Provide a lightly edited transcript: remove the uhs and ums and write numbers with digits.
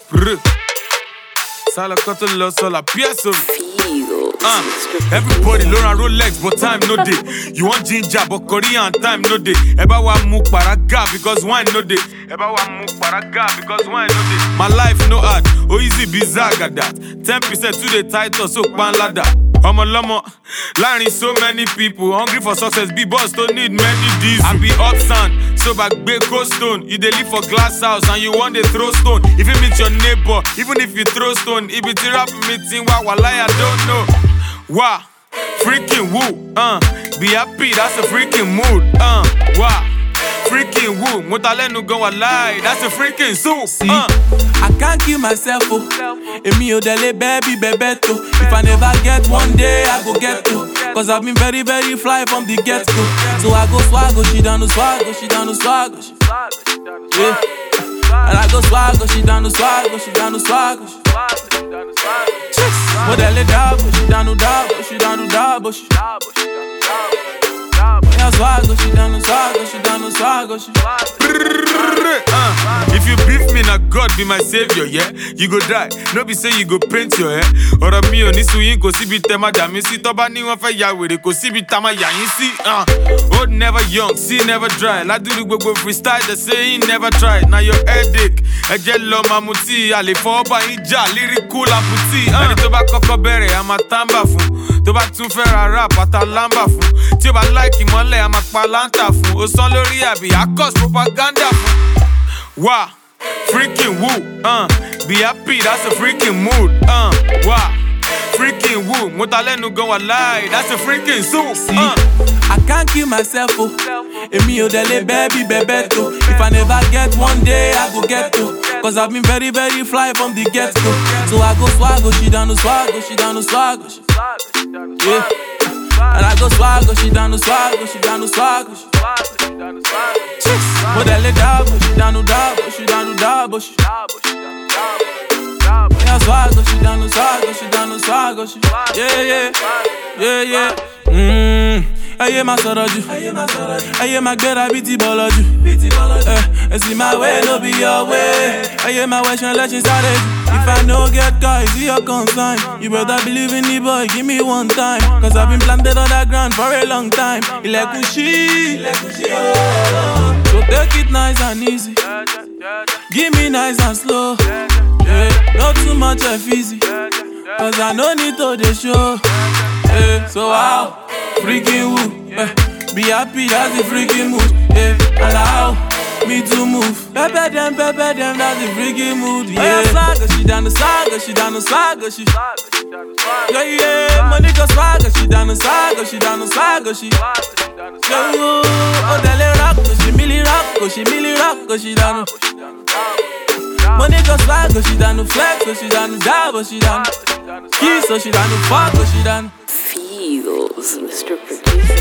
Sala cut loss all a pièce. Everybody learn a Rolex, but time no day. You want ginger, but Korean time no day. Eba wa mu paraga because wine no day. Eba wa mu paraga because wine no day. My life no hard, oh easy bizarre got that. 10% to the title, so pan ladder. I'm a lama, learning so many people hungry for success. Be boss don't need many D's. I be upstand, so back big stone. You dey live for glass house and you want to throw stone. If you meet your neighbor, even if you throw stone, if it's a rap meeting, I don't know. Wow, freaking woo, be happy, that's a freaking mood, wow, freaking woo, mutalenu go lie, that's a freaking soup, I can't kill myself, Emi odele baby bebeto. If I never get one day, I go get to. Cause I've been very, very fly from the get-go. So I go swaggo, she down to swaggo, she down to swaggo, she. Yeah. And I go swaggo, she down to swaggo, she down to swaggo, she. Modele dabo, she down to dabo, she down to dabo, she. Yeah, swaggo, she down to swaggo, she down to swaggo, she. If you beef me, na God be my savior, yeah. You go die, no be say you go paint your hair. Ora mi o ni suyin ko sibi tema da mi si toba ni won fe ya were ko sibi tama ya yin si. Old never young, see never dry. La do gbogbo freestyle, they say he never tried. Now your headache, eje lo mamuti, ale fo ba ija lyrical aputi. Ẹni tó bá kọ́kọ́ bẹ̀rẹ̀ a máa tamba fún. Tó bá tún fẹ́ ra rap àtàlamba fún. Tí o bá like ìmọ́lẹ̀ a máa pa lanta fún. O san lórí àbí a cause propaganda fún. Wow, freaking woo, be happy, that's a freaking mood, wow, freaking woo, mutalenu go lie, that's a freaking soup, I can't kill myself, Emi odele baby bebeto. If I never get one day, I go get to. Cause I've been very, very fly from the get-go. So I go swaggo, she down to swaggo, she down to swaggo, she. Yeah. And I go swaggo, she down to swaggo, she down to swaggo, she. Modele dabo, she down to dabo, she down to dabo, she. Yeah, swaggo, she down to swaggo, she down to swaggo, she. Yeah. Aye ma sọ̀rọ̀ jù, aye ma gbéra bí ti bọ̀lọ̀ jù. See my way, no be your way. Aye ma wẹ̀ṣẹ̀ lẹ́ṣin sáré jù. If I no get car, it's your concern. You better believe in the boy, give me one time. Cause I've been planted on that ground for a long time. Ilẹ̀kùn ṣí, so take it nice and easy. Give me nice and slow. Yeah, not too much easy. Cause I no need to the show. Yeah, so how? Freaking woo, be happy, that's the freaking mood. Allow me to move. Pepper them, that's the freaking mood. Yeah, swagger, she down the swagger, she down the swagger, she. Yeah, Monica swagger, she down the swagger, she down the swagger, she. Oh, dale rock, she milli rock, she milli rock, she down. Monica swagger, she down the flex, she down the dab, she down. Kiss, she down the fuck, she down. Feels, Mr. Producer.